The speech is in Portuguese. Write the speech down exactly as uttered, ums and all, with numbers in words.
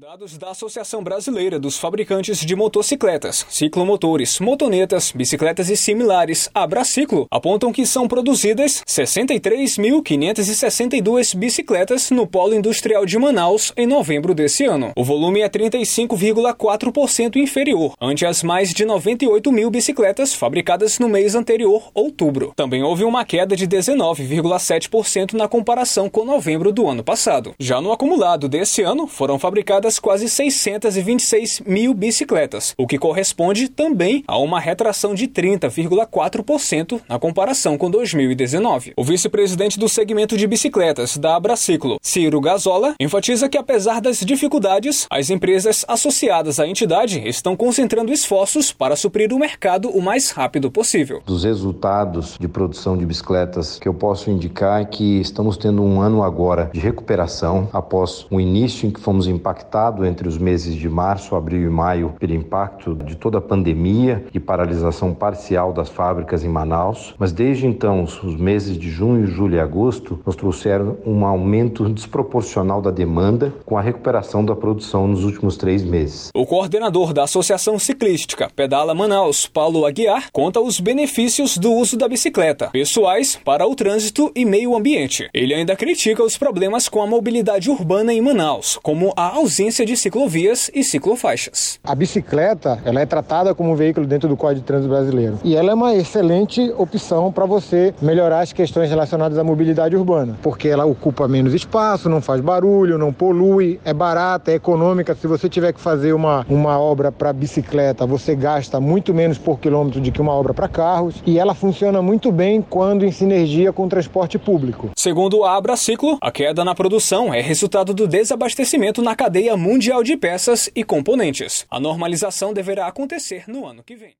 Dados da Associação Brasileira dos Fabricantes de Motocicletas, Ciclomotores, Motonetas, Bicicletas e Similares, Abraciclo, apontam que são produzidas sessenta e três mil quinhentas e sessenta e duas bicicletas no Polo Industrial de Manaus em novembro desse ano. O volume é trinta e cinco vírgula quatro por cento inferior ante as mais de noventa e oito mil bicicletas fabricadas no mês anterior, outubro. Também houve uma queda de dezenove vírgula sete por cento na comparação com novembro do ano passado. Já no acumulado desse ano, foram fabricadas quase seiscentas e vinte e seis mil bicicletas, o que corresponde também a uma retração de trinta vírgula quatro por cento na comparação com dois mil e dezenove. O vice-presidente do segmento de bicicletas da Abraciclo, Ciro Gazola, enfatiza que apesar das dificuldades, as empresas associadas à entidade estão concentrando esforços para suprir o mercado o mais rápido possível. Dos resultados de produção de bicicletas que eu posso indicar é que estamos tendo um ano agora de recuperação após o início em que fomos impactados entre os meses de março, abril e maio pelo impacto de toda a pandemia e paralisação parcial das fábricas em Manaus. Mas desde então, os meses de junho, julho e agosto nos trouxeram um aumento desproporcional da demanda com a recuperação da produção nos últimos três meses. O coordenador da Associação Ciclística Pedala Manaus, Paulo Aguiar, conta os benefícios do uso da bicicleta, pessoais para o trânsito e meio ambiente. Ele ainda critica os problemas com a mobilidade urbana em Manaus, como a ausência de ciclovias e ciclofaixas. A bicicleta, ela é tratada como um veículo dentro do Código de Trânsito Brasileiro. E ela é uma excelente opção para você melhorar as questões relacionadas à mobilidade urbana, porque ela ocupa menos espaço, não faz barulho, não polui, é barata, é econômica. Se você tiver que fazer uma, uma obra para bicicleta, você gasta muito menos por quilômetro do que uma obra para carros, e ela funciona muito bem quando em sinergia com o transporte público. Segundo a Abraciclo, a queda na produção é resultado do desabastecimento na cadeia mundial de peças e componentes. A normalização deverá acontecer no ano que vem.